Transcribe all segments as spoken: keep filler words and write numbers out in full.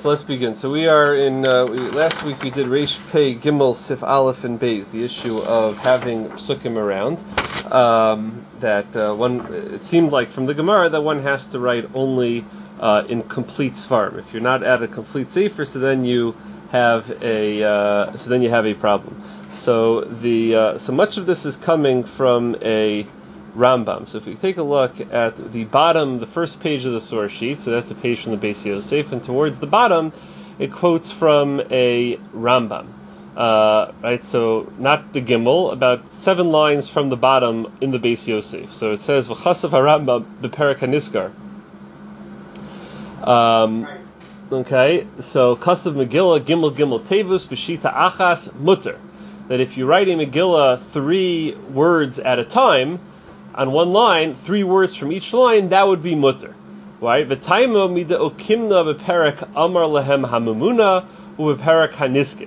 So let's begin. So we are in, uh, we, last week we did Reish Pei Gimel Sif Aleph and Beis, the issue of having psukim around. Um, that uh, one, it seemed like from the Gemara that one has to write only uh, in complete svarim. If you're not at a complete sefer, so then you have a, uh, so then you have a problem. So the, uh, so much of this is coming from a Rambam. So if we take a look at the bottom, the first page of the source sheet, so that's a page from the Beis Yosef, and towards the bottom, it quotes from a Rambam. Uh, right, so not the Gimel, about seven lines from the bottom in the Beis Yosef. So it says, V'chasav HaRambam b'perek HaNizkar. Um, okay, so Kasav Megillah, Gimel Gimel Tevus, B'shita Achas, Mutter. That if you write a Megillah three words at a time, on one line, three words from each line, that would be mutter. Right? V'taimo mida okimna b'perek amar lehem hamamuna u'b'perek hanizkin.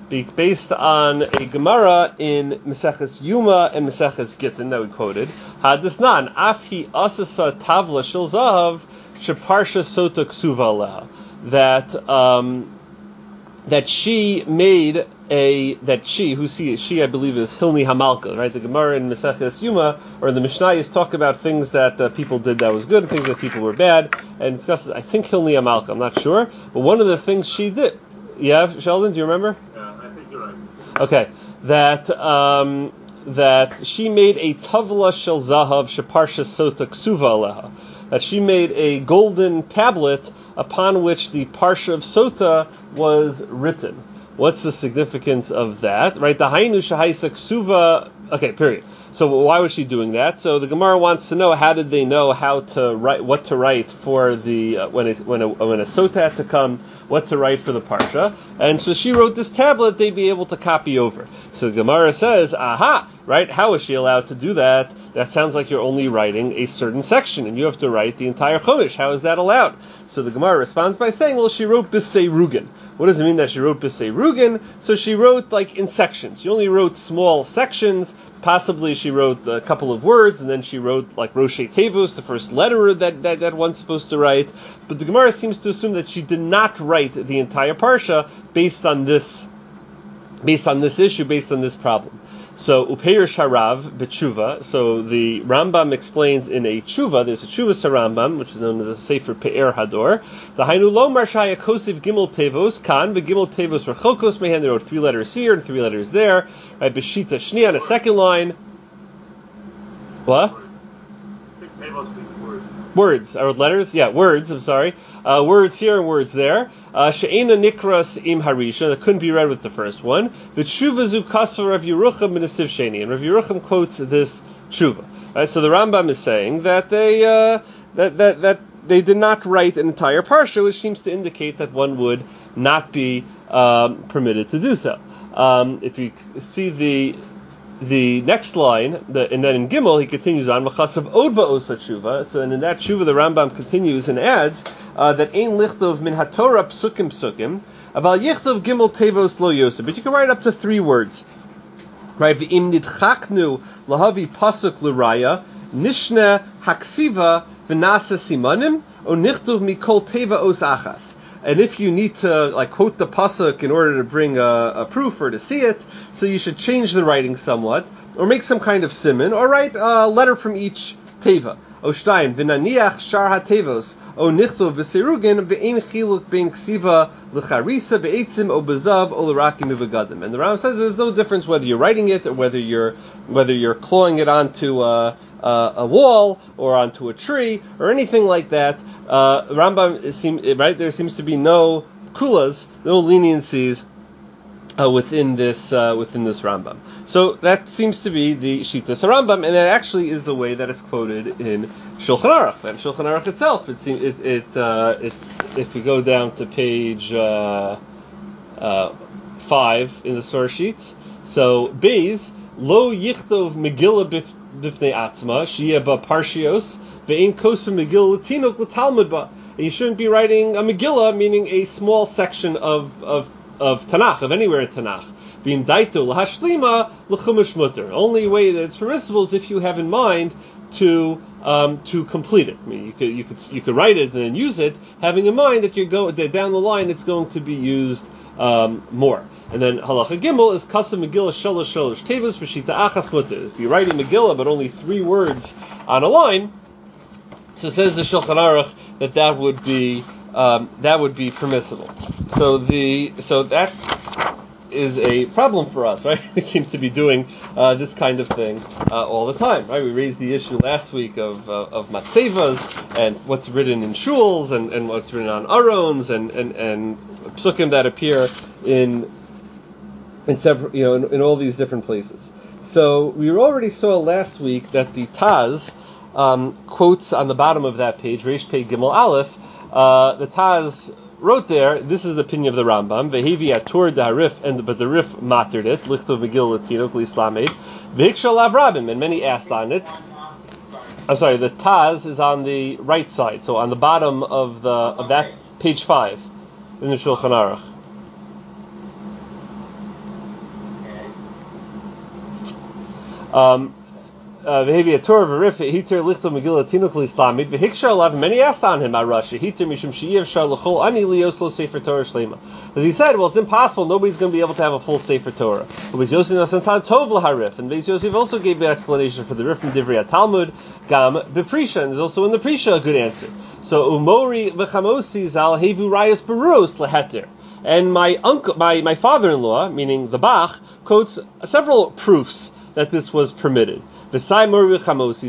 Based on a Gemara in Maseches Yuma and Maseches Gittin that we quoted. Hadisnan, afhi asasa tavla shel zahav sheparsha sota ksuva leha. That, um, that she made a, that she, who she, she I believe is Hilni Hamalka, right? The Gemara in Maseches Yuma, or in the Mishnayos, talk about things that uh, people did that was good, and things that people were bad, and discusses, I think Hilni Hamalka, I'm not sure, but one of the things she did, yeah, Sheldon, do you remember? Yeah, I think you're right. Okay, that, um, that she made a Tavla Shel Zahav Sheparsha Sota Ksuva Aleha, that she made a golden tablet upon which the Parsha of Sota was written. What's the significance of that? Right? The Hainu Shahaisa Ksuva. Okay, period. So why was she doing that? So the Gemara wants to know, how did they know how to write, what to write for the uh, when it, when a when a Sota had to come, what to write for the Parsha, and so she wrote this tablet they'd be able to copy over. So the Gemara says, aha, right? How is she allowed to do that? That sounds like you're only writing a certain section, and you have to write the entire Chumash. How is that allowed? So the Gemara responds by saying, well, she wrote B'sei Rugen. What does it mean that she wrote B'sei Rugen? So she wrote like in sections. She only wrote small sections. Possibly she wrote a couple of words, and then she wrote like Roshei Tevos, the first letter that, that, that one's supposed to write. But the Gemara seems to assume that she did not write the entire Parsha based on this, based on this issue, based on this problem. So Upeir Sharav B'tshuva. So the Rambam explains in a tshuva. There's a tshuva Sarambam, which is known as a Sefer Pe'er Hador. The Hainu Lo Marshaya Kosiv Gimel Tevos Kan V'Gimel Tevos Rechokos Mehen. They wrote three letters here and three letters there. Right, B'shita Shni on a second line. What? Words. I wrote letters? Yeah, words, I'm sorry. Uh, words here and words there. She'ena nikras im harisha, that couldn't be read with the first one. The tshuva zu kasva Rav Yerucham min Asiv Sheni, and Rav Yerucham quotes this tshuva. Right, so the Rambam is saying that they uh, that that that they did not write an entire parsha, which seems to indicate that one would not be um, permitted to do so. Um, if you see the The next line, the, and then in Gimel, he continues on, V'chasav od ba'osa tshuva. So, and in that tshuva, the Rambam continues and adds uh, that ein lichtov min haTorah psukim psukim, aval yichtov Gimel tevos lo yosef. But you can write up to three words. Right? V'im nidchaknu lahavi pasuk l'raya, nishna haksiva v'nasa simanim, o nichtov mikol teva os achas. And if you need to like quote the pasuk in order to bring a, a proof or to see it, so you should change the writing somewhat, or make some kind of siman, or write a letter from each teva. O shtayim v'naniach shar ha-tevos, o nichtov v'serugin v'ein chiluk bein ksiva l'charisa be'etzim o bezav o l'rakim u'v'gadim. And the Rambam says there's no difference whether you're writing it or whether you're whether you're clawing it onto a, a, a wall or onto a tree or anything like that. Uh, Rambam seem right there seems to be no kulas, no leniencies uh, within this uh, within this Rambam. So that seems to be the Shitas Rambam, and that actually is the way that it's quoted in Shulchan Aruch. And Shulchan Aruch itself, it seems it it, uh, it if we go down to page uh, uh, five in the source sheets, so Beis Lo Yichtov Megillah Bifnei Atzma Shiyeh Ba Parshios. And you shouldn't be writing a Megillah, meaning a small section of, of, of Tanakh, of anywhere in Tanakh. Being daito lahashlima l'chumash mutter. Only way that it's permissible is if you have in mind to um, to complete it. I mean, you could you could you could write it and then use it, having in mind that you're go that down the line it's going to be used um, more. And then halacha gimel is kasam Megillah shalosh shalosh tevus b'shita achas mutter. If you're writing Megillah but only three words on a line, so says the Shulchan Aruch that that would be um, that would be permissible. So the so that is a problem for us, right? We seem to be doing uh, this kind of thing uh, all the time, right? We raised the issue last week of uh, of matzevas and what's written in shuls and, and what's written on arons and and and psukim that appear in in several, you know, in, in all these different places. So we already saw last week that the Taz um, quotes on the bottom of that page, Reish Pei Gimel Aleph. Uh, the Taz wrote there, this is the opinion of the Rambam, Vehevi atur da Rif, and but the Rif mattered it, Lichtov Megillah Latino, Islamed, Vehikshal Avrabim, and many asked on it. I'm sorry, the Taz is on the right side, so on the bottom of the of that page five in the Shulchan Aruch. Um, Vehevi atur v'rif hitir lichtov Megillah Tinuk l'Islamid v'hikshar alav. Many asked on him, Arashi hitir mishum she'yev shar l'chol ani lios lo sefer Torah shlema. As he said, well, it's impossible. Nobody's going to be able to have a full sefer Torah. Beis Yosef nasantan tov l'harif, and Beis Yosef also gave an explanation for the rif from Divrei Talmud gam b'prisha, and there's also in the prisha a good answer. So umori v'chamosi zal hevu rayos baros leheter. And my uncle, my my father-in-law, meaning the Bach, quotes several proofs that this was permitted. That the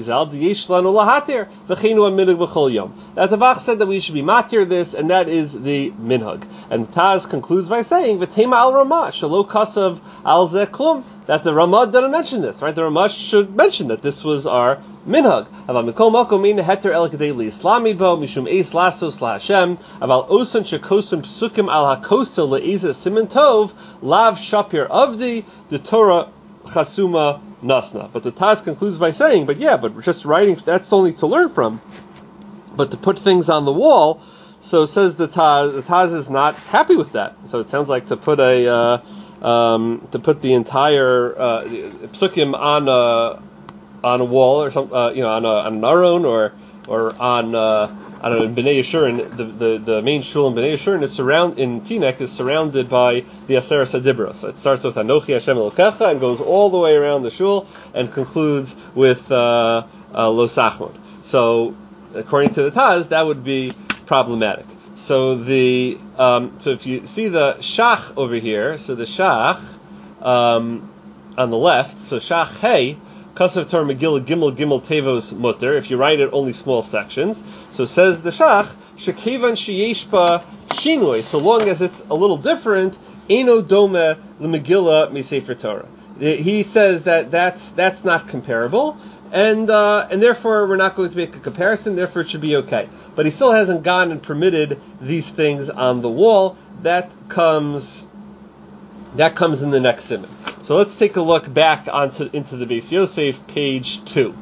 Bach said that we should be matir this, and that is the minhag. And Taz concludes by saying, "V'tema al Ramah shelo kasav al zeh klum," that the Ramah didn't mention this, right? The Ramah should mention that this was our minhag. Aval mikol makom min heter el kadei liislami bo mishum eis lasos laHashem aval osan shekosim psukim al hakosa le'eza siman tov lav shapir avdi the Torah chasuma nasna. But the Taz concludes by saying, but yeah, but just writing, that's only to learn from. But to put things on the wall, so says the Taz, the Taz is not happy with that. So it sounds like to put a, uh, um, to put the entire, uh, psukim on a, on a wall or some, uh, you know, on a, on an aron or, or on, uh, I don't know, in Bnei Yeshurun, the, the, the main shul in Bnei Yeshurun is surround in Teaneck is surrounded by the Aseret Hadibros. So it starts with Anochi Hashem Elokecha and goes all the way around the shul and concludes with uh, uh, Lo Sachmod. So according to the Taz, that would be problematic. So the um, so if you see the Shach over here, so the Shach um, on the left, so Shach Hey. Kasav Torah Megillah Gimel Gimel Tevos Mutter. If you write it only small sections, so says the Shach Shekevan Sheyeshpa Shinoi. So long as it's a little different, Eino Dome LeMegillah MiSefer Torah. He says that that's that's not comparable, and uh, and therefore we're not going to make a comparison. Therefore, it should be okay. But he still hasn't gone and permitted these things on the wall. That comes that comes in the next simon. So let's take a look back onto into the Beis Yosef, page two.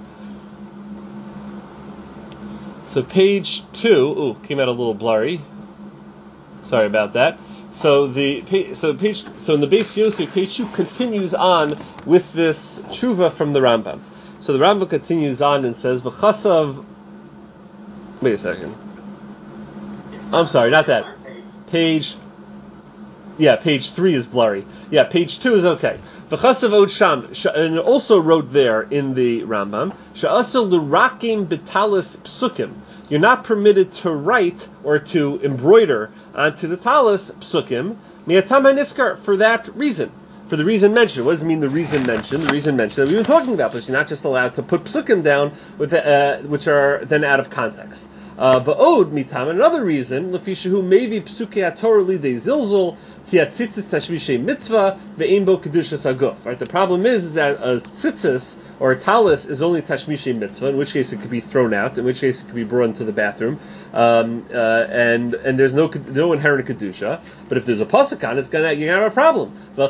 So page two, ooh, came out a little blurry. Sorry about that. So the so page so in the Beis Yosef, page two continues on with this tshuva from the Rambam. So the Rambam continues on and says, "V'chasav." Wait a second. I'm sorry, not that. Page. Yeah, page three is blurry. Yeah, page two is okay. V'chasav od sham, and it also wrote there in the Rambam, she'asel l'rakim b'talis psukim. You're not permitted to write or to embroider onto the talis psukim mi'atam haniskar, for that reason. For the reason mentioned. What does it mean, the reason mentioned? The reason mentioned that we've been talking about, but you're not just allowed to put psukim down with uh, which are then out of context. Uh, Va'od mitam, another reason, lefishahu maybe psukei Torah lidei zilzul ki atzitzis tashmishay mitzvah ve'ein bo kedushas aguf. Right. The problem is, is that a tzitzis or a talis is only tashmishay mitzvah, in which case it could be thrown out, in which case it could be brought into the bathroom, um, uh, and and there's no no inherent kedusha. But if there's a pasuk on, it's gonna you're gonna have a problem. V'chein yachol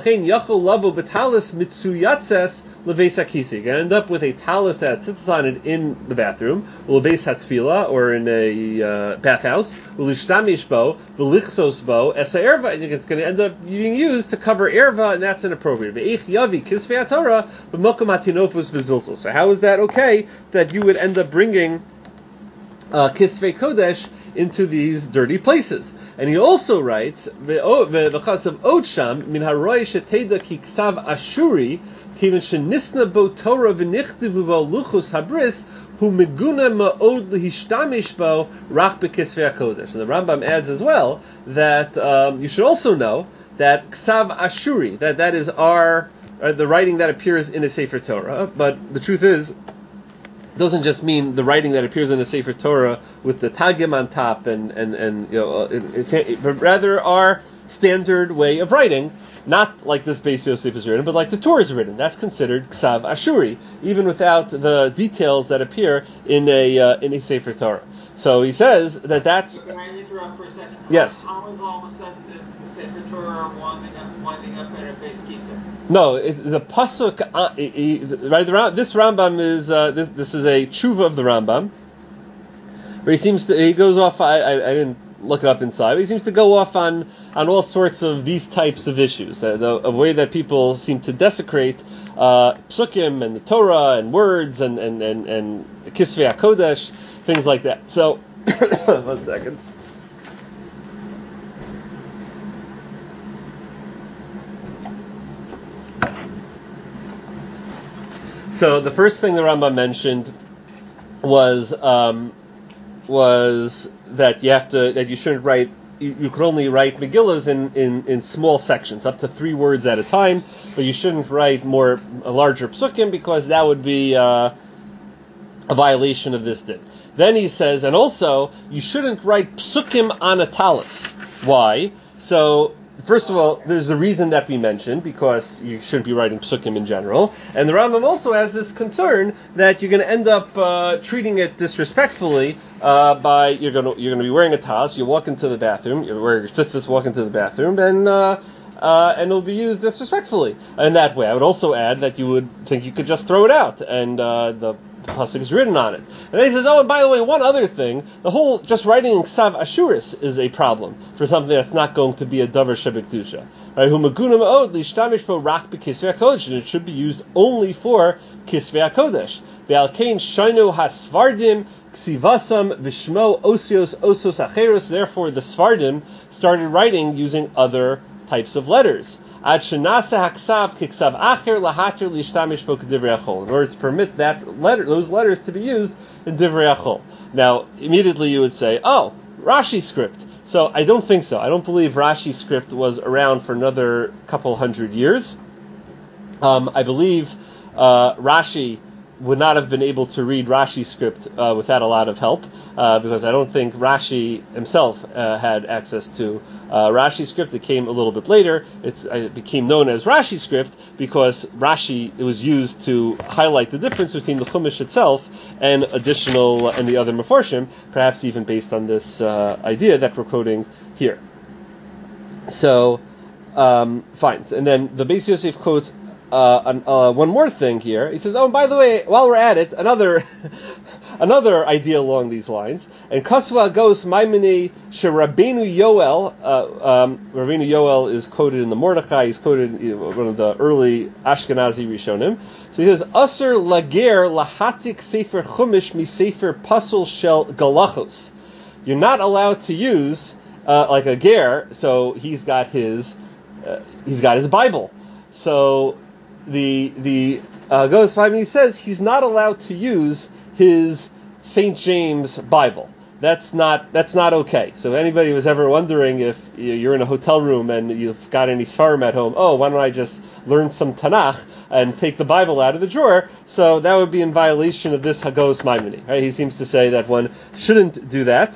V'tachol lavo b'talis mitzuyatzes leveis hakisa. You're going to end up with a talis that sits on it in the bathroom, leveis hatfila, or in a uh, bathhouse, u'lishtamish bo, v'lichsos bo, esa erva, and it's going to end up being used to cover erva, and that's inappropriate. Ve'ich yavi kisvei haTorah b'mokom hatinofus v'zilzul. So how is that okay that you would end up bringing uh, kisvei kodesh into these dirty places? And he also writes, "V'chasav odsham min haroy sheteda ki ksav ashuri kiven shenisna bo Torah v'nichtivu bo luchos habris hu meguna ma'od lehistamish bo rak bekisvei hakodesh." And the Rambam adds as well that um, you should also know that ksav ashuri, that that is our uh, the writing that appears in a Sefer Torah. But the truth is, doesn't just mean the writing that appears in the Sefer Torah with the tagim on top, and and and you know, it, it, it, but rather our standard way of writing, not like this Beis Yosef is written, but like the Torah is written. That's considered ksav ashuri, even without the details that appear in a uh, in a Sefer Torah. So he says that that's. Can I interrupt for a second? Yes. How is all of a sudden the, the Sefer Torah winding up, winding up at a Beis Kisa? No, it, the pasuk. Uh, he, he, right, the, this Rambam is uh, this. This is a tshuva of the Rambam, where he seems to he goes off. I, I, I didn't look it up inside, but he seems to go off on, on all sorts of these types of issues. Uh, the a way that people seem to desecrate uh, psukim and the Torah and words and and and, and kisvei hakodesh, things like that. So, one second. So the first thing the Rambam mentioned was um, was that you have to that you shouldn't write you, you could only write Megillas in, in, in small sections, up to three words at a time, but you shouldn't write more a larger psukim because that would be uh, a violation of this din. Then he says, and also you shouldn't write psukim on a talis. Why? So first of all, there's the reason that we mentioned, because you shouldn't be writing psukim in general. And the Rambam also has this concern that you're going to end up uh, treating it disrespectfully uh, by, you're going to you're going to be wearing a talis, you walk into the bathroom, you're wearing your tzitzis, walk into the bathroom, and uh, uh, and it'll be used disrespectfully in that way. I would also add that you would think you could just throw it out, and uh, the The pasuk is written on it. And then he says, oh, and by the way, one other thing, the whole just writing in ksav ashuris is a problem for something that's not going to be a davar shebekdusha. Right? Hu meguna ma'od lishtamish bo rak b'kisvei hakodesh, and it should be used only for kisvei hakodesh. Ve'al kein shainu hasvardim ksivasam v'shmo osios osos acheros. Therefore, the Sfardim started writing using other types of letters. Ad shenasa haksav kiksav acher lahatir lishtamish bo k'divrei achol, in order to permit that letter, those letters to be used in divrei achol. Now, immediately you would say, oh, Rashi script. So I don't think so. I don't believe Rashi script was around for another couple hundred years. Um, I believe uh, Rashi would not have been able to read Rashi script uh, without a lot of help, uh, because I don't think Rashi himself uh, had access to uh, Rashi script. It came a little bit later. It's, it became known as Rashi script because Rashi, it was used to highlight the difference between the Chumash itself and additional, and the other Mefarshim, perhaps even based on this uh, idea that we're quoting here. So, um, fine. And then the Beis Yosef quotes Uh, an, uh, one more thing here. He says, oh, and by the way, while we're at it, another another idea along these lines. And Kasva goes Maimoni she Rabbeinu Yoel. Uh, um, Rabbeinu Yoel is quoted in the Mordechai. He's quoted in one of the early Ashkenazi Rishonim. So he says, Aser lager lahatik sefer chumash mi sefer pasul shel galachos. You're not allowed to use uh, like a ger. So he's got his uh, he's got his Bible. So the the uh, goes five, and he says he's not allowed to use his Saint James Bible. That's not that's not okay. So if anybody was ever wondering if you're in a hotel room and you've got any Sfarim at home, oh, why don't I just learn some Tanakh and take the Bible out of the drawer? So that would be in violation of this Hagos Maimoni. Right? He seems to say that one shouldn't do that.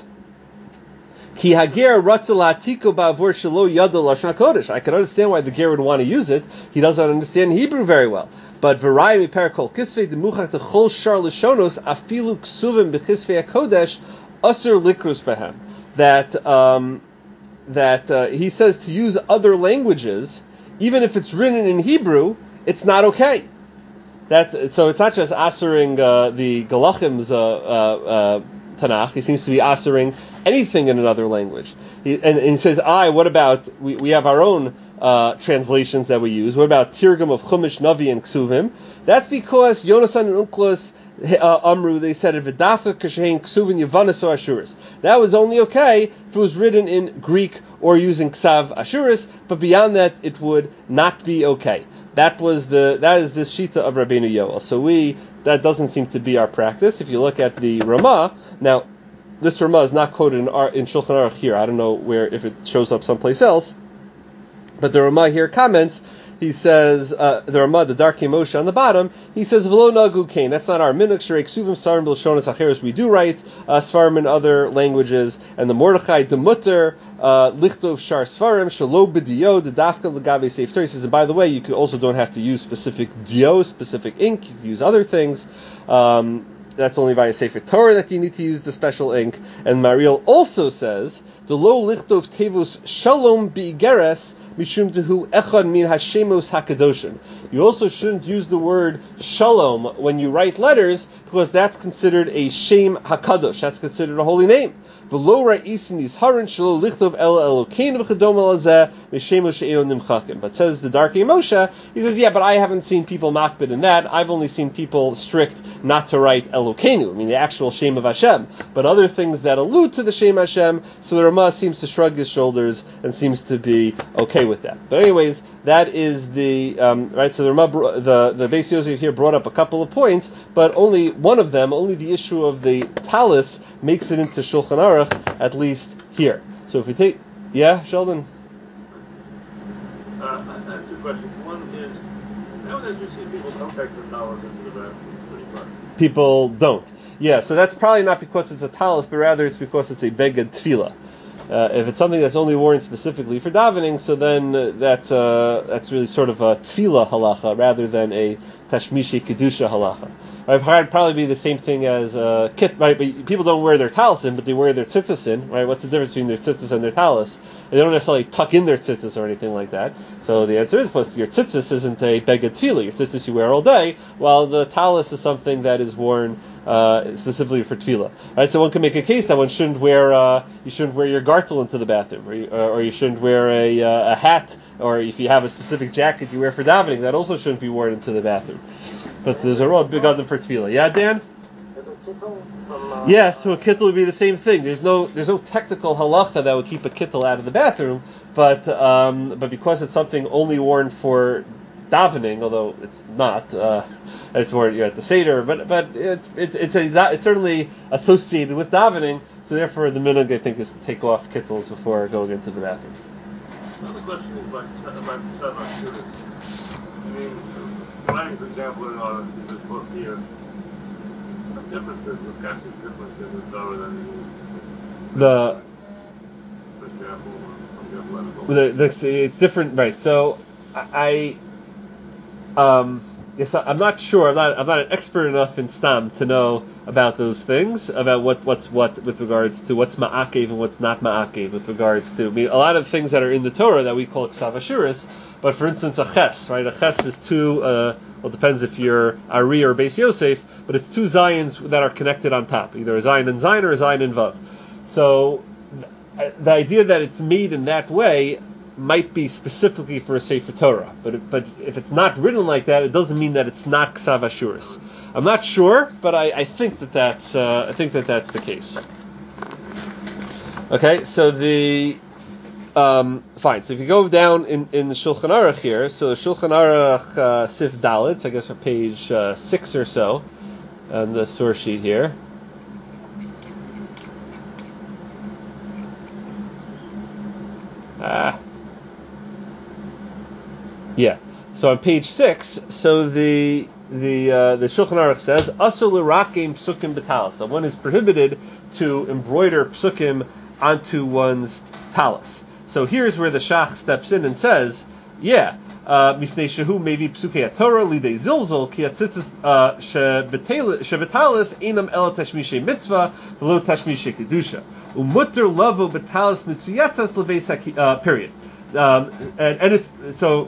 Ki hager ratzel atiko ba'avor shelo yado lashon hakodesh. I can understand why the ger would want to use it. He doesn't understand Hebrew very well. But v'rai mi perakol kisvei demuchach techol shar lishonos afilu ksuvim b'kisvei hakodesh asur likrus behem. That um, that uh, he says to use other languages, even if it's written in Hebrew, it's not okay. That so it's not just asering uh, the Galachim's uh, uh, uh, Tanakh. He seems to be asering anything in another language. He, and, and he says, "I. What about we? We have our own uh, translations that we use. What about Tirgum of Chumash, Navi, and Ksuvim? That's because Yonasan and Unklos uh, Amru. They said it v'dafka kashein Ksuvim Yavanas or Ashuris. That was only okay if it was written in Greek or using Ksav Ashuris. But beyond that, it would not be okay." That was the that is the shita of Rabbeinu Yoel. So we that doesn't seem to be our practice. If you look at the Ramah, now this Ramah is not quoted in, our, in Shulchan Aruch here. I don't know where if it shows up someplace else, but the Ramah here comments. He says uh, the Ramah, the Darkei Moshe on the bottom. He says v'lo nagu kain. That's not our minhag. Shrei ksuvim svarim b'lashonas acheres. We do write uh, svarim in other languages, and the Mordechai demutter. Lichtov shar svarim shalo b'dio the dafka l'gabe seif Torah. He says, and by the way, you could also don't have to use specific dio, specific ink. You can use other things. Um, that's only via Sefer Torah that you need to use the special ink. And Mariel also says the lo lichtov tevus shalom b'igeres mishum dehu echad min hashemos hakadoshim. You also shouldn't use the word shalom when you write letters because that's considered a shem hakadosh. That's considered a holy name. But says the Darkei Moshe, he says, yeah, but I haven't seen people makbid in that. I've only seen people strict not to write Elokeinu, I mean the actual Shem of Hashem, but other things that allude to the Shem Hashem. So the Ramah seems to shrug his shoulders and seems to be okay with that. But anyways, that is the um, right. So the Ramah, the the Beis Yosef here brought up a couple of points, but only one of them, only the issue of the talis, makes it into Shulchan Aruch, at least here. So if we take, yeah, Sheldon. Uh, I have two questions. One is, nowadays we see people don't take the talis into the bathroom pretty much. People don't. Yeah, so that's probably not because it's a talis, but rather it's because it's a beged tefillah. Uh, if it's something that's only worn specifically for davening, so then uh, that's uh, that's really sort of a tefillah halacha rather than a tashmishi kedusha halacha. Right, it'd probably be the same thing as uh, kit. Right, but people don't wear their talisin, but they wear their tzitzisin. Right, what's the difference between their tzitzis and their talis? They don't necessarily tuck in their tzitzis or anything like that. So the answer is, plus your tzitzis isn't a beged tefillah. Your tzitzis you wear all day, while the talis is something that is worn uh, specifically for tefillah. Right, so one can make a case that one shouldn't wear uh, you shouldn't wear your gartel into the bathroom, or you, uh, or you shouldn't wear a uh, a hat, or if you have a specific jacket you wear for davening, that also shouldn't be worn into the bathroom. But there's a real big other for tefillah. Yeah, Dan? Yes, yeah, so a kittel would be the same thing. There's no there's no technical halacha that would keep a kittel out of the bathroom, but um, but because it's something only worn for davening, although it's not, uh, it's worn you're at the seder, but but it's it's it's a it's certainly associated with davening. So therefore, the minhag I think is to take off kittels before going into the bathroom. Another question is about about Tzaddik Shuri. I mean, writing, for example, in, our, in this book here, what differences, what kind of difference in the Torah than in the for example, the, the, it's different, right? So I, um, yes, I'm not sure. I'm not. I'm not an expert enough in Stam to know about those things, about what, what's what with regards to what's ma'akev and what's not ma'akev with regards to. I mean, a lot of things that are in the Torah that we call ksav ashuris. But for instance, a ches, right? A ches is two, uh, well, it depends if you're Ari or Beis Yosef, but it's two zayins that are connected on top, either a zayin and zayin or a zayin and vav. So the idea that it's made in that way might be specifically for a Sefer Torah, but it, but if it's not written like that, it doesn't mean that it's not ksav ashuris. I'm not sure, but I, I think that that's uh, I think that that's the case. Okay, so the. Um, fine. So if you go down in, in the Shulchan Aruch here, so the Shulchan Aruch uh, Sif Dalet, I guess on page uh, six or so, on the source sheet here. Ah. Yeah. So on page six, so the the uh, the Shulchan Aruch says, Asur l'rakem psukim b'talis. That one is prohibited to embroider psukim onto one's talis. So here's where the Shach steps in and says, yeah, mifnei shehu maybe psukei Torah lidei zilzol ki atzitzis shebetalis einam el tashmishe mitzvah v'lo tashmishe kedusha umutter lavo betalis mitzuyatzas leveis period. Um, and, and it's so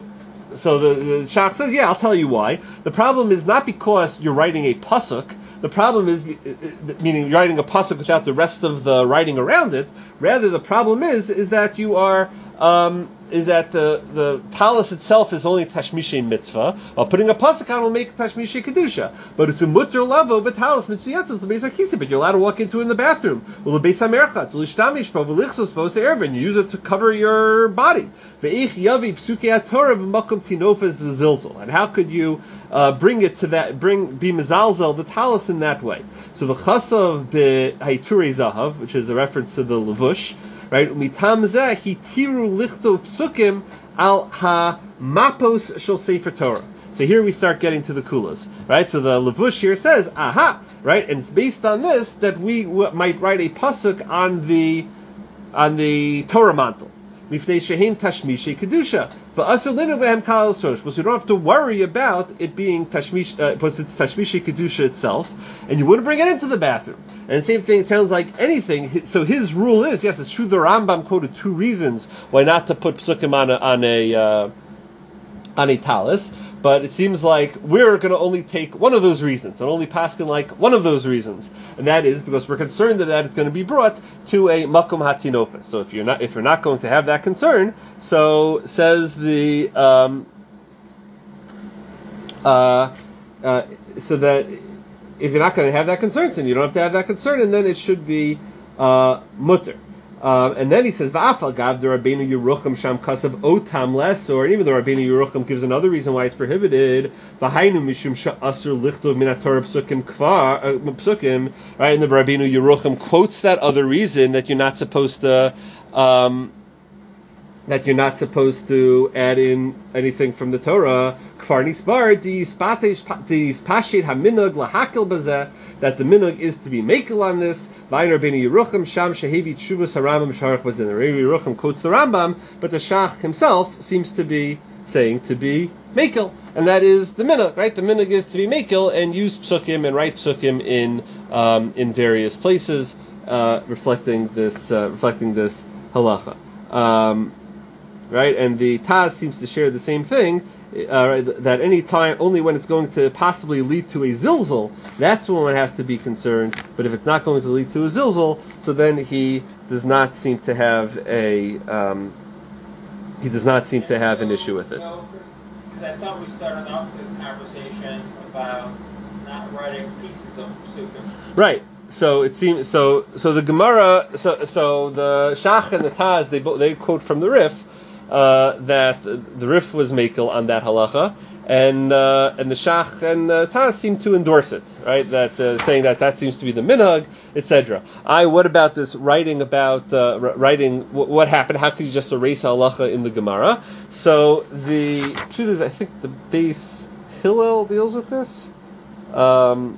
so the, the Shach says, yeah, I'll tell you why. The problem is not because you're writing a pasuk. The problem is, meaning you're writing a pasuk without the rest of the writing around it. Rather, the problem is, is that you are, um, is that the, the talis itself is only tashmishay mitzvah, while putting a pasuk on will make tashmishay kedusha. But it's a mutter level, but talis mitzuyatzes the beis hakisa, but you're allowed to walk into it in the bathroom. Well, the beis hamerchatz, well, ishtamish bo, v'lichsos bo, se'ervin, you use it to cover your body. Ve'ich yavi psukei haTorah b'makom tinofes v'zilzol. And how could you uh, bring it to that, bring, be mezalzel, the talis in that way? So the chasav b'haiturei zahav, which is a reference to the levush, right? Umitam zeh hitiru lichto psukim al ha mapos shel sefer Torah. So here we start getting to the kulas, right? So the levush here says, aha, right? And it's based on this that we w- might write a pasuk on the on the Torah mantle. Mifnei shehem tashmishay kedusha, v'asur linu vehem kal sosh. Because you don't have to worry about it being tashmish, uh, because it's tashmishay kedusha itself, and you wouldn't bring it into the bathroom. And the same thing, it sounds like anything. So his rule is, yes, it's true. The Rambam quoted two reasons why not to put psukim on a on a uh, on a talis. But it seems like we're going to only take one of those reasons, and only paskin like one of those reasons, and that is because we're concerned that it's going to be brought to a makom hatinofes. So if you're not, if you're not going to have that concern, so says the, um, uh, uh, so that if you're not going to have that concern, then you don't have to have that concern, and then it should be uh, mutter. Um, and then he says, "Va'afal gav the Rabbeinu Yerucham sham kasav otam lesor." And even the Rabbeinu Yerucham gives another reason why it's prohibited. V'hainu mishum sha'asur lichtov min haTorah psukim kvar psukim. Right, and the Rabbeinu Yerucham quotes that other reason that you're not supposed to um, that you're not supposed to add in anything from the Torah. Kvar nisbar dis patesh dis pashid haminug lahakil bazeh. That the minhag is to be makel on this. V'ayin Rabbeinu Yerucham sham shehevi tshuvas harambam sharach was in the Rabbeinu Yerucham quotes the Rambam, but the Shach himself seems to be saying to be makel, and that is the minhag, right? The minhag is to be makel and use psukim and write psukim in um, in various places, uh, reflecting this uh, reflecting this halacha, um, right? And the Taz seems to share the same thing. Uh, that any time, only when it's going to possibly lead to a zilzal, that's when one has to be concerned. But if it's not going to lead to a zilzal, so then he does not seem to have a um, he does not seem to have an issue with it. No, because I thought we started off this conversation about not writing pieces of psukim. Right. So it seems so. So the Gemara, so so the Shach and the Taz, they both they quote from the Rif. Uh, that the Rif was makel on that halacha, and uh, and the Shach and uh, Taz seem to endorse it, right? That uh, saying that that seems to be the minhag, et cetera. I what about this writing about uh, writing w- what happened? How could you just erase halacha in the Gemara? So the truth is, I think the Beis Hillel deals with this. Um,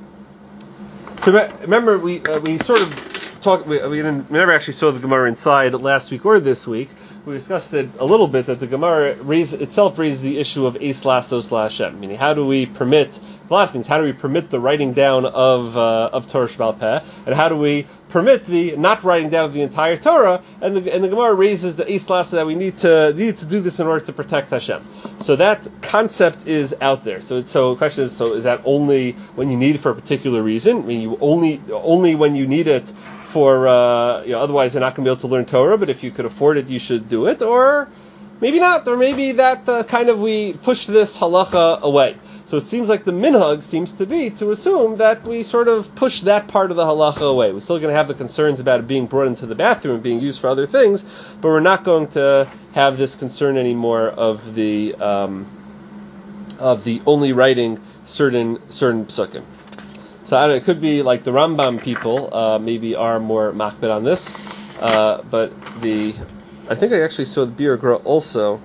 so re- remember, we uh, we sort of talked. We, we, didn't, we never actually saw the Gemara inside last week or this week. We discussed it a little bit that the Gemara raise, itself raises the issue of Eis Lasos LaHashem, meaning how do we permit a lot of things? How do we permit the writing down of uh, of Torah Sheba'al Peh, and how do we permit the not writing down of the entire Torah? And the and the Gemara raises the Eis Lasos that we need to need to do this in order to protect Hashem. So that concept is out there. So so the question is, so is that only when you need it for a particular reason? I mean, you only only when you need it. For uh, you know, otherwise you're not going to be able to learn Torah. But if you could afford it, you should do it, or maybe not, or maybe that uh, kind of we push this halacha away. So it seems like the minhag seems to be to assume that we sort of push that part of the halacha away. We're still going to have the concerns about it being brought into the bathroom and being used for other things, but we're not going to have this concern anymore of the um, of the only writing certain certain psukim. So I don't know, it could be like the Rambam people uh, maybe are more makbid on this, uh, but the I think I actually saw the Bir Gra also.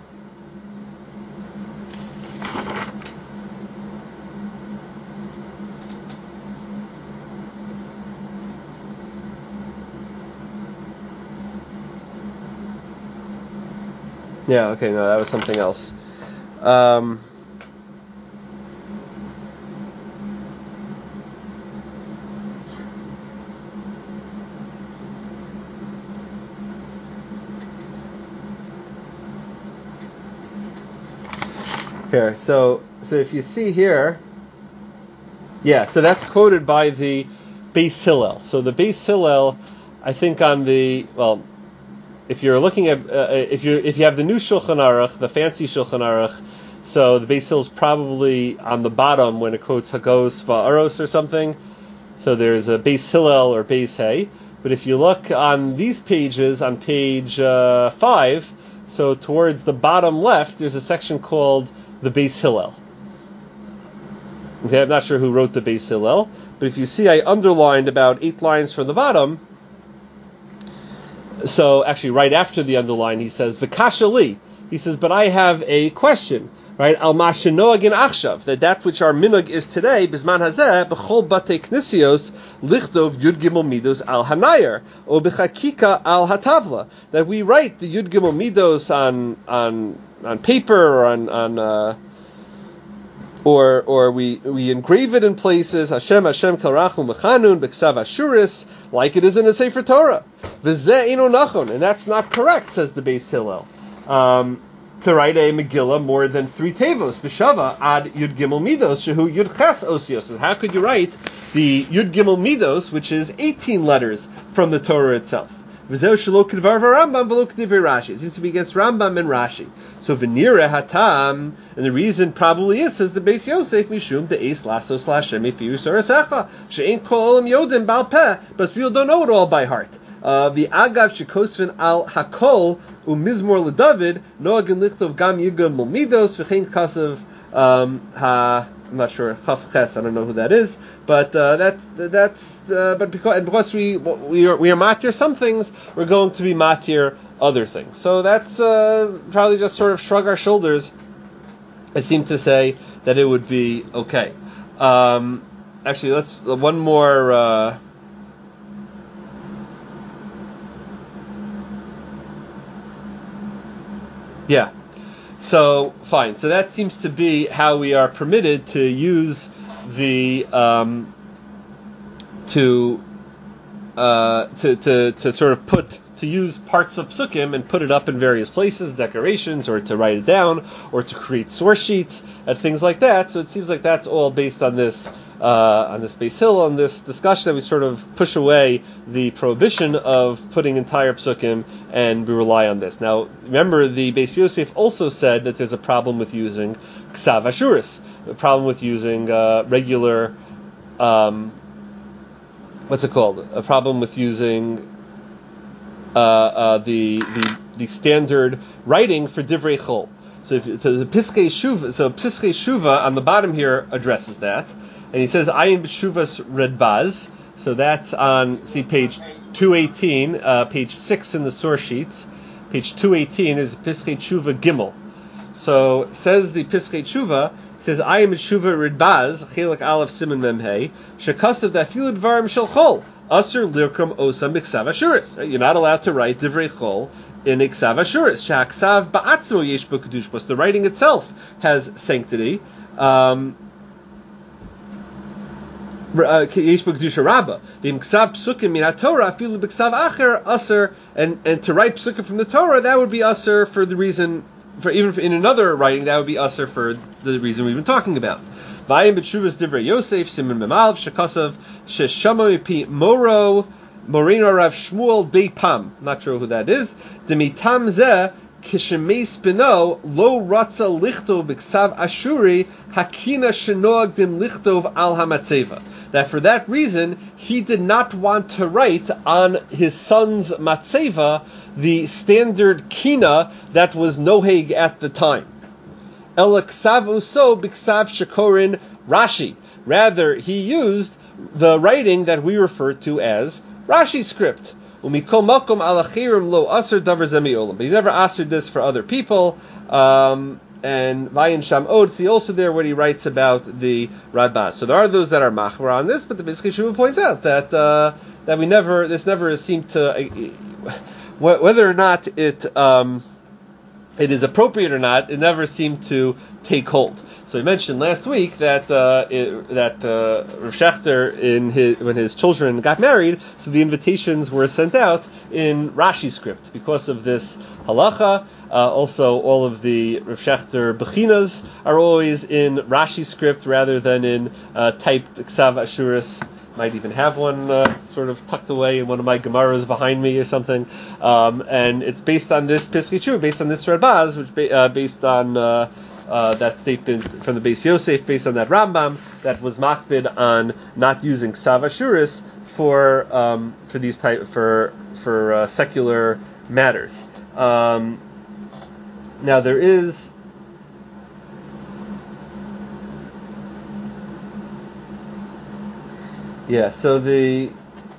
Yeah, okay, no, that was something else. Um, Here, so so if you see here, yeah, so that's quoted by the Beis Hillel. So the Beis Hillel, I think on the well, if you're looking at uh, if you if you have the new Shulchan Aruch, the fancy Shulchan Aruch, so the Beis Hillel's probably on the bottom when it quotes Hagos Va'aros or something. So there's a Beis Hillel or Beis Hey. But if you look on these pages, on page uh, five, so towards the bottom left, there's a section called the Beis Hillel. Okay, I'm not sure who wrote the Beis Hillel, but if you see, I underlined about eight lines from the bottom. So actually, right after the underline, he says V'kasha li. He says, but I have a question, right? Al ma'shenoagin achshav, that that which our minhag is today, bisman hazeh b'chol batei knisios lichtov yud gimel midos al hanayer or b'chakika al hatavla, that we write the yud gimel midos on on on paper or on on uh, or or we we engrave it in places. Hashem Hashem karachu mechanun b'ksav ashuris, like it is in the Sefer Torah. V'zeh ino nachon, and that's not correct, says the Beis Hillel. Um, to write a Megillah more than three tevos, b'shava ad yud gimel midos shehu yud ches osios. How could you write the yud gimel midos, which is eighteen letters from the Torah itself? V'zeh shelo k'dvar v'Rambam v'lo k'divrei Rashi. It seems to be against Rambam and Rashi. So v'nireh hatam, and the reason probably is, says the Beis Yosef, mishum de'es lasos la'Hashem efiru sorasecha she'ein kol olam yodim bal peh, but people don't know it all by heart. Uh, the agav shekosvin al hakol umizmor leDavid noagin lichtov gam yigam momidos v'chein kasav um ha. I'm not sure chaf ches. I don't know who that is, but uh, that's that's uh, but because and because we we are we are matir some things, we're going to be matir other things. So that's uh, probably just sort of shrug our shoulders. I seem to say that it would be okay. Um, actually, let's uh, one more. Uh, Yeah. So fine. So that seems to be how we are permitted to use the um, to, uh, to to to sort of put to use parts of psukim and put it up in various places, decorations, or to write it down, or to create source sheets and things like that. So it seems like that's all based on this. Uh, on this Beis Hillel, on this discussion that we sort of push away the prohibition of putting entire psukim, and we rely on this. Now, remember, the Beis Yosef also said that there's a problem with using ksav ashuris, a problem with using uh, regular, um, what's it called? A problem with using uh, uh, the, the the standard writing for divrei chol. So, if, so the Piskei Shuva, so Piskei Shuva on the bottom here addresses that. And he says, Ayin b'tshuvas redbaz. So that's on, see, page two eighteen, uh, page six in the source sheets. Page two eighteen is Piskei Tshuva Gimel. So, says the Piskei Tshuva, says, Ayin b'tshuva redbaz, Chelak Aleph Siman Mem Hey, Shekasav Dafilu Dvarim Shel Chol, Asur Lirkam Osam B'ksav Ashuris. You're not allowed to write Divrei Chol in Iksav Ashuris. Sha'aksav Ba'atzmo Yesh B'Kedushbos. The writing itself has sanctity. Um, Yesh b'kedusha rabba. V'imksav psukim min haTorah afilu b'ksav acher aser, and and to write psukim from the Torah, that would be aser for the reason, for even in another writing, that would be aser for the reason we've been talking about. Vayim b'tshuvas divrei Yosef siman memalav shekasav sheshama mipi moro morino rav Shmuel dei pam. Not sure who that is. Demitam zeh kishemeis beno lo ratza lichtov b'ksav ashuri hakina shenoag dim lichtov al hamatzeva. That for that reason, he did not want to write on his son's matzeva the standard kina that was noheg at the time. Ela ksav uso b'ksav shekorin Rashi. Rather, he used the writing that we refer to as Rashi script. Umikol makom alachirim lo aser davar zemi olam. But he never asked this for other people. Um, And Vayin Sham Od, see also there what he writes about the Radbaz. So there are those that are machmer on this, but the Piskei Shuva points out that uh, that we never, this never seemed to, uh, whether or not it um, it is appropriate or not, it never seemed to take hold. So we mentioned last week that uh, it, that uh, Rav Shechter, in his, when his children got married, so the invitations were sent out in Rashi script because of this halacha. Uh, also, all of the Rav Shechter Bechinas are always in Rashi script rather than in uh, typed Ksav Ashuris. Might even have one uh, sort of tucked away in one of my Gemaras behind me or something. Um, and it's based on this Piskei Teshuva, based on this Rambaz, which ba- uh, based on uh, uh, that statement from the Beis Yosef, based on that Rambam that was makbid on not using Ksav Ashuris for um, for these type for for uh, secular matters. Um, now there is. Yeah, so the,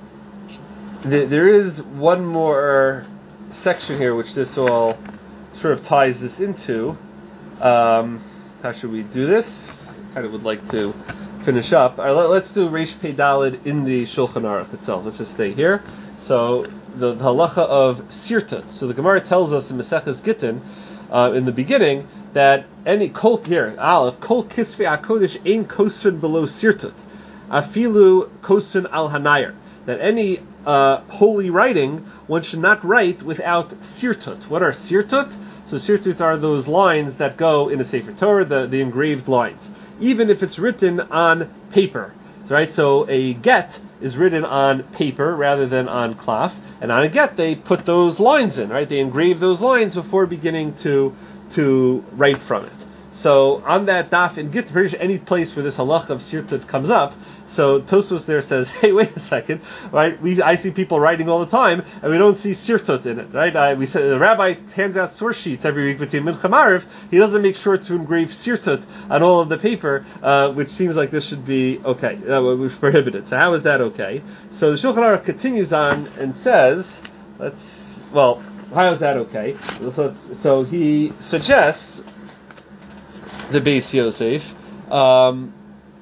the there is one more section here which this all sort of ties this into. Um, how should we do this? I kind of would like to finish up. All right, let, let's do Reish Pei Daled in the Shulchan Aruch itself. Let's just stay here. So the, the halacha of sirtut. So the Gemara tells us in Maseches Gittin uh, in the beginning that any kol here aleph kol kisvei hakodesh ein kosrin below sirtut. Afilu kosun al hanayr, that any uh, holy writing one should not write without sirtut. What are sirtut? So sirtut are those lines that go in a Sefer Torah, the, the engraved lines, even if it's written on paper. Right? So a get is written on paper rather than on cloth, and on a get they put those lines in. Right? They engrave those lines before beginning to to write from it. So on that daf in Git, pretty sure any place where this halacha of sirtut comes up, so Tosfos there says, hey, wait a second, right? We I see people writing all the time, and we don't see sirtut in it, right? I, we say the rabbi hands out source sheets every week between Mincha Maariv. He doesn't make sure to engrave sirtut on all of the paper, uh, which seems like this should be okay. Uh, we've prohibited. So how is that okay? So the Shulchan Aruch continues on and says, let's well, how is that okay? So, let's, so he suggests. The Beis Yosef. Um,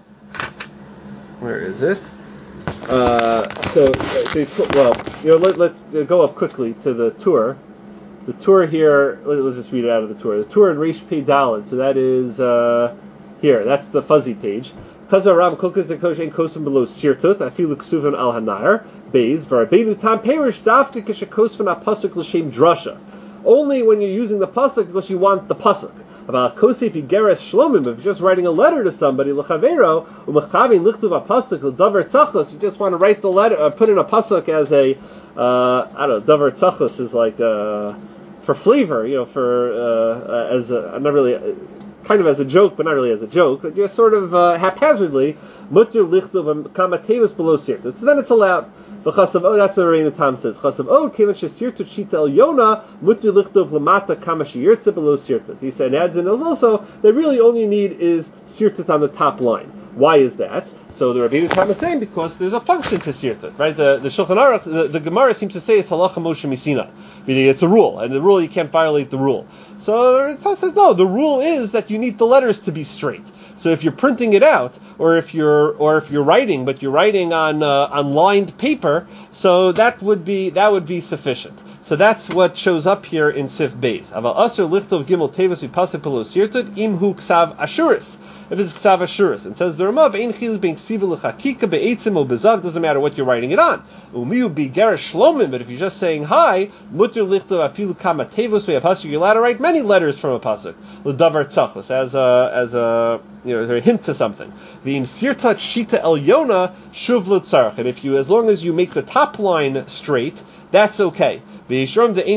where is it? Uh, so, so, well, you know, let, let's go up quickly to the tour. The tour here. Let's just read it out of the tour. The tour in Reish Pei Daled. So that is uh, here. That's the fuzzy page. Chazaram kolkas zekosh ein kosim below sirtut afilu ksuvan al hanayr beis v'arbeinu tam perish dafka kishakosvan apasuk l'shem drasha. Only when you're using the pasuk because you want the pasuk. About Kosef Igeres Shlomim, if you're just writing a letter to somebody, l'chavero, u'mechavin lichtuv apasuk l'davar tzachos, you just want to write the letter, uh, put in a pasuk as a, uh, I don't know, davar tzachos is like, uh, for flavor, you know, for, uh, as a, not really, uh, kind of as a joke, but not really as a joke, but just sort of, uh, haphazardly, mutter lichtuv kamatevus below sirtut. So then it's allowed. V'chasav od, that's what Reina Tam said. V'chasav od, kevan shesirtut shita el yona, mutter lichtov lamata kama sheyirtze below sirtut. He said, and adds in also, they really only need is sirtut on the top line. Why is that? So the Rabbeinu Tam is saying because there's a function to sirtut, right? The the Shulchan Aruch, the, the Gemara seems to say it's halacha Moshe Misina, meaning it's a rule, and the rule you can't violate the rule. So it says no, the rule is that you need the letters to be straight. So if you're printing it out, or if you're or if you're writing, but you're writing on uh, on lined paper, so that would be that would be sufficient. So that's what shows up here in Sif Beis. Aval asur lichtov gimel tevus v'pasuk below sirtut imhu ksav ashuris. If it's ksav ashuris, and says the Rama ve'in chiluk bein ksiva l'chakika be'etzim o bezav, doesn't matter what you're writing it on. Umiu be gerish shlomim, but if you're just saying hi, mutter lichtov afilu kama tevus ve'apasuk, you're allowed to write many letters from a pasuk l'davar tzachos as a as a you know a hint to something. Ve'im sirtat shita el yona shuv lo tzarach, and if you as long as you make the top line straight, that's okay. And then the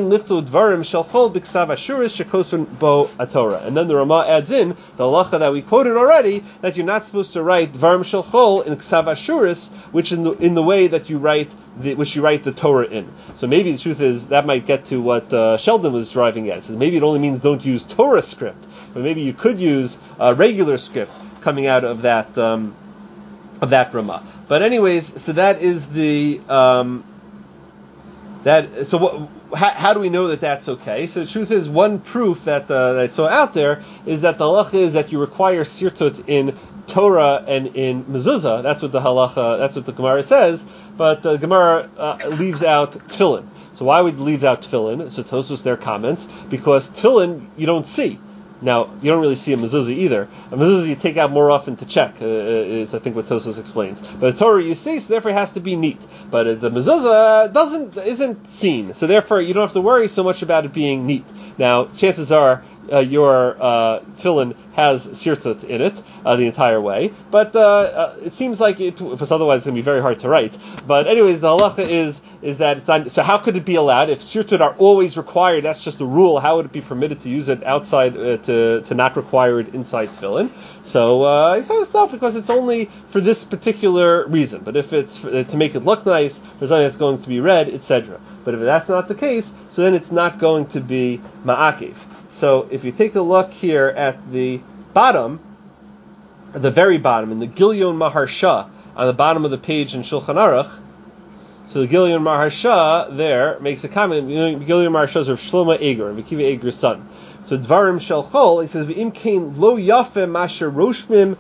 Rama adds in the halacha that we quoted already, that you're not supposed to write dvarim shalchol in ksav ashuris, which in the in the way that you write the, which you write the Torah in. So maybe the truth is that might get to what uh, Sheldon was driving at. So maybe it only means don't use Torah script, but maybe you could use uh, regular script coming out of that um, of that Rama. But anyways, so that is the. Um, That so what, how, how do we know that that's okay? So the truth is, one proof that, uh, that I saw out there is that the halacha is that you require sirtut in Torah and in mezuzah. That's what the halacha, that's what the Gemara says. But the Gemara uh, leaves out tefillin. So why would it leave out tefillin? So Tosfos their comments, because tefillin you don't see. Now, you don't really see a mezuzah either. A mezuzah you take out more often to check, uh, is I think what Tosfos explains. But a Torah you see, so therefore it has to be neat. But uh, the mezuzah doesn't, isn't seen, so therefore you don't have to worry so much about it being neat. Now, chances are uh, your uh, tefillin has sirtut in it uh, the entire way, but uh, uh, it seems like it, because otherwise it's going to be very hard to write. But anyways, the halacha is is that it's not, so how could it be allowed if sirtut are always required? That's just a rule. How would it be permitted to use it outside uh, to to not require it inside tefillin? So uh, he says no, because it's only for this particular reason. But if it's for, uh, to make it look nice, for something that's going to be read, et cetera. But if that's not the case, so then it's not going to be ma'akev. So if you take a look here at the bottom, at the very bottom, in the Gilyon Maharsha, on the bottom of the page in Shulchan Aruch, so the Gilyon Maharsha there makes a comment. Gilyon Maharsha is Rav Shlomo Eger, Rav Akiva Eger's son. So Dvarim Shel Chol, he says, V'im kein lo yafe masher roshmim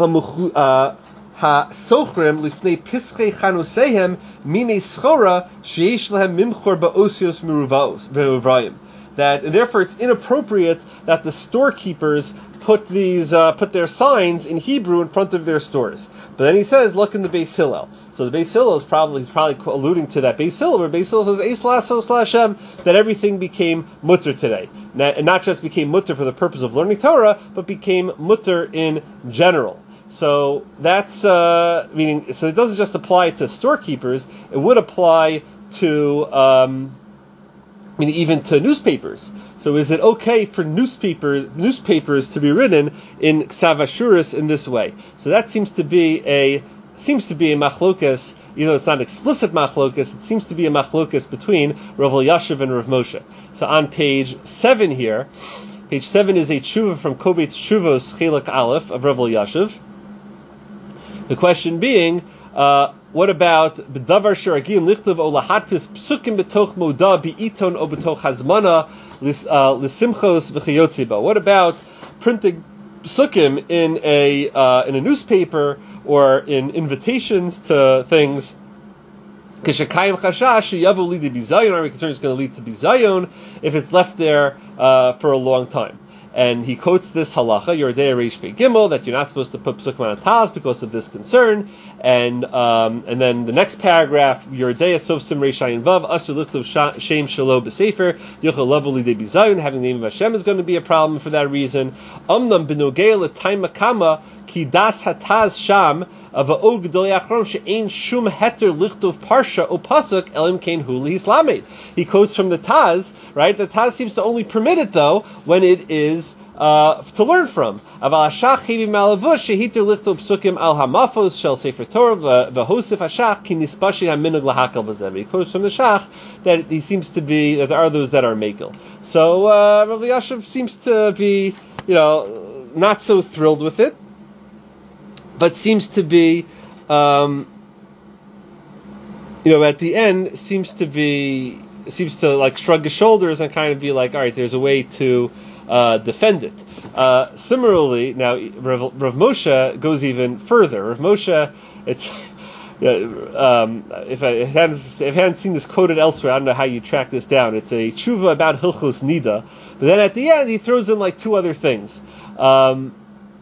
ha-sochrim lifnei piskei chanusehem mine schora sheyesh lehem mimchor ba'osios meruvrayim. That, and therefore it's inappropriate that the storekeepers put these, uh, put their signs in Hebrew in front of their stores. But then he says, look in the Beis Hillel. So the Beis Hillel is probably, he's probably alluding to that Beis Hillel, where Beis Hillel says, Eis lasos Hashem, that everything became mutter today. And not just became mutter for the purpose of learning Torah, but became mutter in general. So that's, uh, meaning, so it doesn't just apply to storekeepers, it would apply to, um, I mean, even to newspapers. So is it okay for newspapers newspapers to be written in Ksav Ashuris in this way? So that seems to be a seems to be a machlokas. Even though it's not explicit machlokas, it seems to be a machlokas between Rav Elyashiv and Rav Moshe. So on page seven here, page seven is a tshuva from Kobetz Tshuvos Chelak Aleph of Rav Elyashiv. The question being, uh, what about b'davar sheragim lichtav o lahatpis psukim betoch moda bi'iton o betoch hazmana lisimchos v'chayotziba? What about printing psukim in a uh, in a newspaper or in invitations to things? Kishakayim chashash yavu lidi bizayon. Are we concerned it's going to lead to bizayon if it's left there uh, for a long time? And he quotes this halacha, Yordei Reish Pei Gimel, that you're not supposed to put psukim on a taz because of this concern. And um, and then the next paragraph, Yordei Asofsim Reish Ayin Vav, Asher Lichtov Shem Shelo B'Sefer, Yochel Lavu Lidei Bizayon, having the name of Hashem is going to be a problem for that reason. Omnam B'Nogei L'Tayim Makama, Ki Das Hataz Sham, Ava'og G'dolei Achron, She'ein Shum Heter Lichtov Parsha O Pasuk, Elim Kein Hu L'Hislamed. He quotes from the Taz, right? The Taz seems to only permit it, though, when it is Uh, to learn from. Aval hashach chivi malavush shehitir lichto psukim al hamafos shel sefer Torah v'hosef hashach ki nispashi haminug lahakal b'zeh. He quotes from the shach that he seems to be that there are those that are makel. So uh, Rav Elyashiv seems to be, you know, not so thrilled with it, but seems to be, um, you know, at the end seems to be seems to like shrug his shoulders and kind of be like, all right, there's a way to Uh, defend it. Uh, similarly, now Rav, Rav Moshe goes even further. Rav Moshe, it's um, if I hadn't if I hadn't seen this quoted elsewhere, I don't know how you track this down. It's a tshuva about Hilchos Nida, but then at the end he throws in like two other things. Um,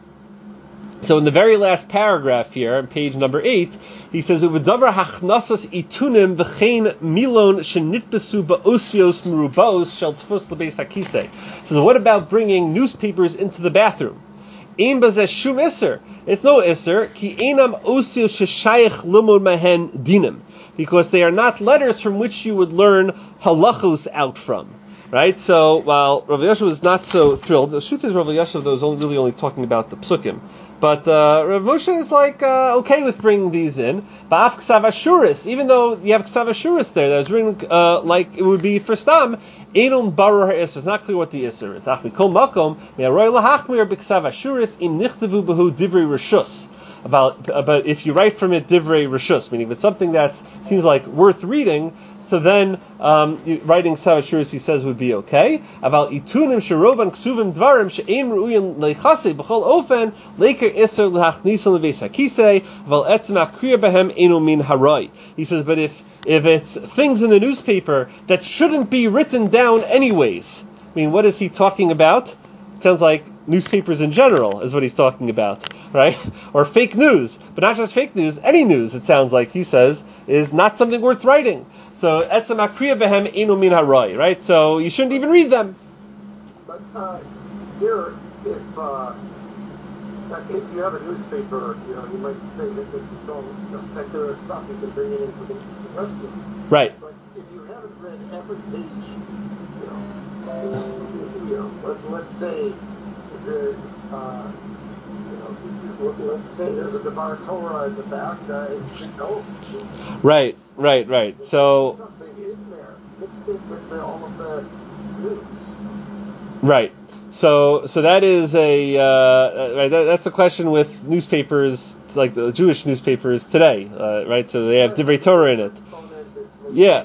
so in the very last paragraph here, on page number eight, he says, "U'v'davar hachnasas itunim v'chein milon shenitbesu ba'osios merubaos shel tfus lebeis hakisei." So what about bringing newspapers into the bathroom? Ein bazeh shum iser. It's no iser. Ki einam osios sheshayich lumod mahen dinim, because they are not letters from which you would learn halachos out from. Right? So while Rav Elyashiv was not so thrilled, the truth is Rav Elyashiv was only, really only talking about the psukim. But uh, Rav Moshe is like uh, okay with bringing these in. Ba'af Ksav Ashuris, even though you have Ksav Ashuris there, that was written uh, like it would be for Stam. Einun Baruch HaIsser. It's not clear what the Isser is. Ach Mikol Makom Me'aroy Lahachmir B'Ksav Ashuris Im Nichtavu Behu Divrei Rishus. About about if you write from it Divrei Rishus, meaning if it's something that seems like worth reading, so then um, writing Ksav Ashuris, he says, would be okay. Aval itunim sherovan ksuvim dvarim she'ein ru'uyin leichasei b'chol ofen leiker iser l'hachnisan leveis hakisei aval etzem akriya behem einu min harai. He says, but if if it's things in the newspaper that shouldn't be written down anyways, I mean, what is he talking about? It sounds like newspapers in general is what he's talking about, right? Or fake news, but not just fake news, any news, it sounds like he says, is not something worth writing. So, etzem akriya behem einu min harai, right? So, you shouldn't even read them. but uh, here, if uh, if you have a newspaper, you know, you might say that it's all you know, secular stuff. You can bring it into the, the restaurant. Right. But if you haven't read every page, you know, you know, let, let's say the, uh, you know, let's say there's a Devar Torah in the back. Uh, you know, Right, right, right. So. Something in there mixed in with the, all of the news. Right. So, so that is a uh, right. That, that's the question with newspapers, like the Jewish newspapers today, uh, right? So they have Divrei Torah in it. Yeah.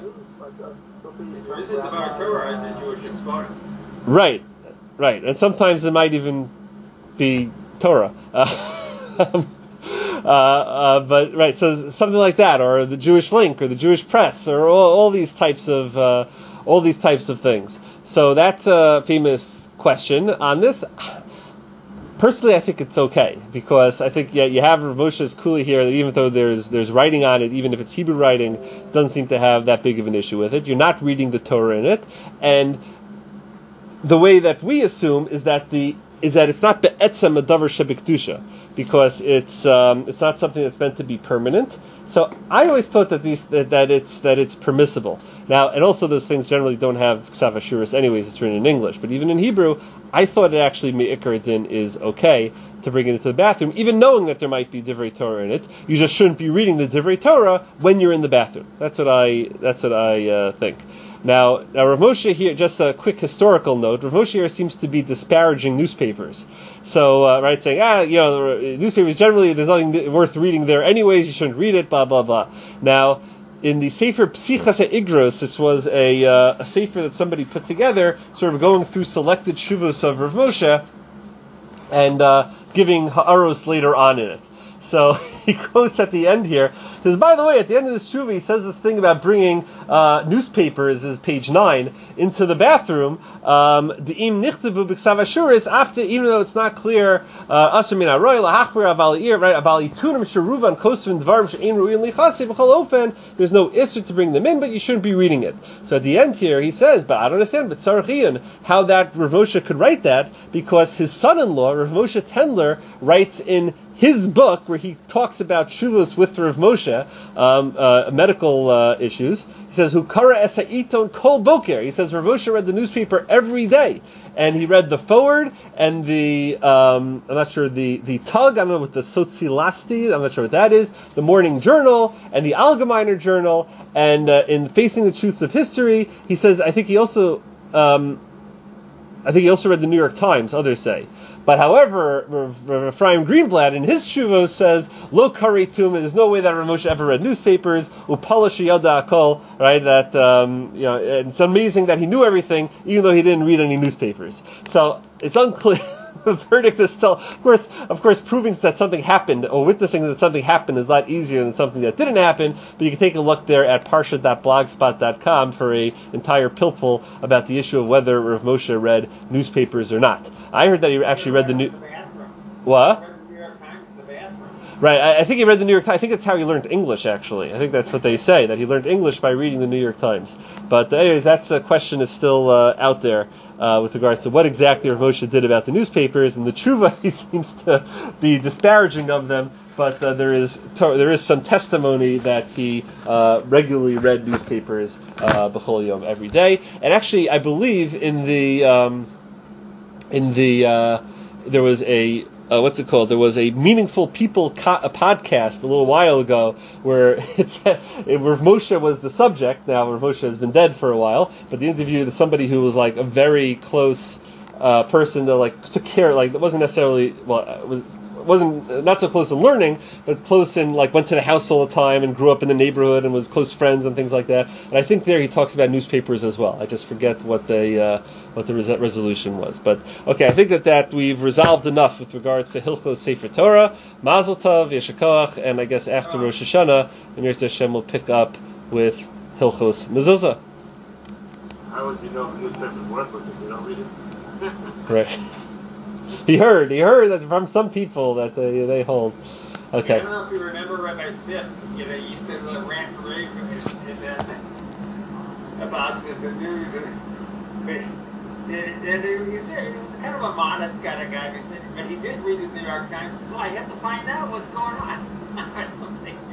There isn't Devar Torah in the Jewish exponent. Right, right, and sometimes it might even be Torah. Uh, uh, uh, but right, so something like that, or the Jewish Link, or the Jewish Press, or all, all these types of uh, all these types of things. So that's a famous question. On this, personally, I think it's okay, because I think yeah, you have Rav Moshe's Kula here that even though there's there's writing on it, even if it's Hebrew writing, doesn't seem to have that big of an issue with it. You're not reading the Torah in it, and the way that we assume is that the is that it's not be'etzem a davar shebikdusha, because it's um, it's not something that's meant to be permanent. So I always thought that these that, that it's that it's permissible. Now, and also those things generally don't have ksav ashuris anyways. It's written in English, but even in Hebrew, I thought it actually me'ikar din is okay to bring it into the bathroom, even knowing that there might be divrei Torah in it. You just shouldn't be reading the divrei Torah when you're in the bathroom. That's what I that's what I uh, think. Now, now Rav Moshe here, just a quick historical note, Rav Moshe here seems to be disparaging newspapers. So, uh, right, saying, ah, you know, newspapers generally, there's nothing worth reading there anyways, you shouldn't read it, blah, blah, blah. Now, in the Sefer Psichas HaIgros, this was a, uh, a Sefer that somebody put together, sort of going through selected shuvos of Rav Moshe, and uh, giving ha'aros later on in it. So he quotes at the end here, says, by the way, at the end of this tshuva, he says this thing about bringing uh, newspapers, is page nine, into the bathroom. Um, De'im nichtavu b'ksav ashuris, after, even though it's not clear, asher min haroy lahachmir aval ir, right, aval itunim sheruvan kosvin dvarim she'ein ru'in lichasi b'chol ofen, there's no issur to bring them in, but you shouldn't be reading it. So at the end here, he says, but I don't understand, but tzarich iyun, how that Rav Moshe could write that, because his son-in-law, Rav Moshe Tendler, writes in his book, where he talks about shuvos with Rav Moshe, um, uh, medical uh, issues, he says, Hukara es ha'iton kol boker. He says Rav Moshe read the newspaper every day, and he read the forward and the, um, I'm not sure, the, the tug, I don't know what the Sotzilasti, I'm not sure what that is, the Morning Journal, and the Allgemeiner Journal, and uh, in Facing the Truths of History, he says, I think he also, um, I think he also read the New York Times, others say. But however, Rav Ephraim Greenblatt in his shuvos says, Lo karetum, there's no way that Rav Moshe ever read newspapers, upala sheyada akol, right, that, um, you know, and it's amazing that he knew everything, even though he didn't read any newspapers. So, it's unclear. The verdict is still, of course, of course, proving that something happened, or witnessing that something happened is a lot easier than something that didn't happen, but you can take a look there at parsha dot blogspot dot com for a entire pilpul about the issue of whether Rav Moshe read newspapers or not. I heard that he actually read the new... What? Right, I, I think he read the New York Times. I think that's how he learned English, actually. I think that's what they say, that he learned English by reading the New York Times. But anyways, that uh, question is still uh, out there uh, with regards to what exactly Rav Moshe did about the newspapers, and the tshuva, he seems to be disparaging of them, but uh, there is to- there is some testimony that he uh, regularly read newspapers uh, b'chol yom every day. And actually, I believe in the... Um, in the... Uh, there was a... Uh, what's it called? There was a Meaningful People co- a podcast a little while ago where it's it, where Moshe was the subject. Now, where Moshe has been dead for a while, but the interview with somebody who was like a very close uh, person that like took care, like it wasn't necessarily well, it was wasn't not so close in learning, but close in like went to the house all the time and grew up in the neighborhood and was close friends and things like that. And I think there he talks about newspapers as well. I just forget what they. Uh, what the res- resolution was. But, okay, I think that, that we've resolved enough with regards to Hilchos Sefer Torah, Mazel Tov, Yesher Koach, and I guess after Rosh Hashanah, Emir Hashem will pick up with Hilchos Mezuzah. How would you know if newspapers worthless if you don't read it? Right. He heard, he heard that from some people that they they hold. Okay. I don't know if you remember Rabbi Sif, you know, he used to uh, rant rave and then about the, the news and And, and he, he, was very, he was kind of a modest kind of guy, but he, said, but he did read the New York Times. Well, I have to find out what's going on or something.